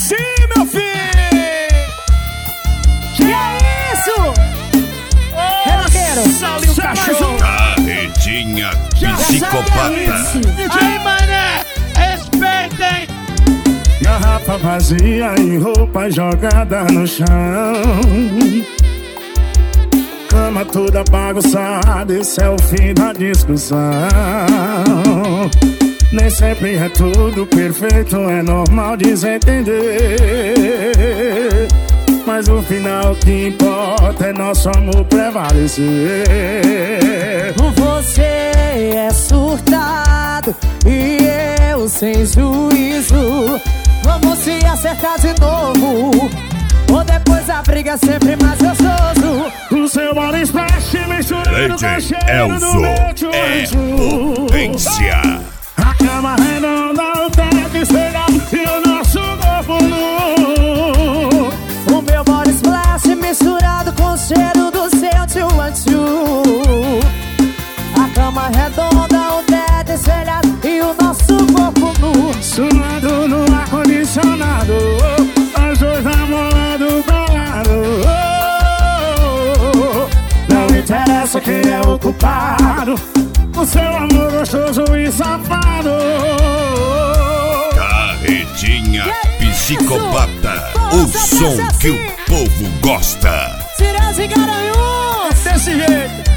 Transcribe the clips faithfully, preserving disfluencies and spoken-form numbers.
assim, meu filho. Que é isso? Reloqueiro, Salinho o cachorro. Carretinha psicopata. Aí, mané, respeitem. Garrafa vazia e roupa jogada no chão. Cama toda bagunçada, esse é o fim da discussão. Nem sempre é tudo perfeito, é normal desentender. Mas no final o que importa é nosso amor prevalecer. Você é surtado e eu sem juízo. Vamos se acertar de novo, ou depois a briga é sempre mais gostoso. O seu body splash misturado com o cheiro do leite. É potência. A cama redonda, o teto espelhado e o nosso corpo nu. O meu body splash misturado com o cheiro do seu tio Antiu. A cama redonda, o teto espelhado e o nosso corpo nu. Suando no ar-condicionado, nós dois namorando pelado. Não interessa quem é o culpado, o seu amor gostoso e safado. Carretinha psicopata, o som que o povo gosta. Tirando e Garanhuns, Desse jeito.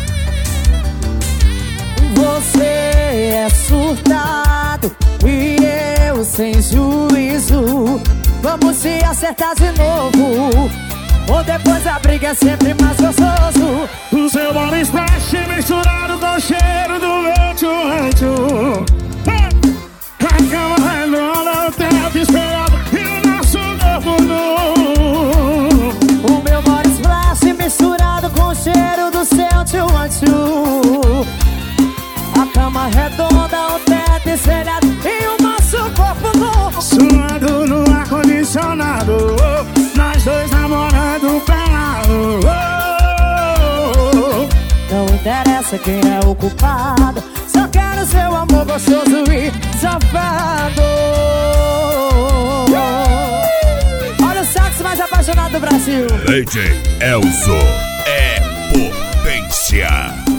você é surtado e eu sem juízo. Vamos se acertar de novo, ou depois a briga é sempre mais gostoso. O seu body splash misturado com o cheiro do meu tio. A cama redonda, o teto espelhado e o nosso corpo nu. O meu body splash misturado com o cheiro do seu tio Antiu. A cama redonda, o teto espelhado e o nosso corpo nu. Suando no ar-condicionado, nós dois namorando pelado. Não interessa quem é o culpado, só quero seu amor gostoso e safado. Olha o sax mais apaixonado do Brasil. D J Elzo é potência.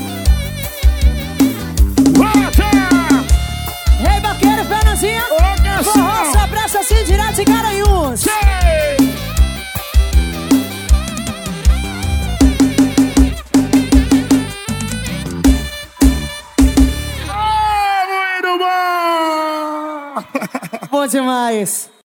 Rei Vaqueiro, Fernandinha, forró só presta assim direto de Garanhuns. Muito bom! Bom demais.